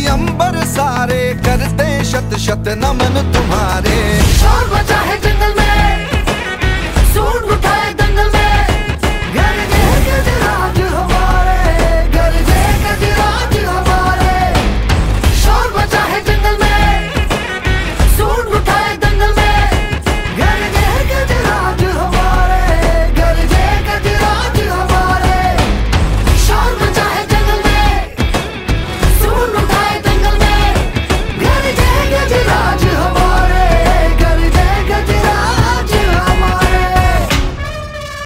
अंबर सारे करते शत शत नमन तुम्हारे। शोर मचा है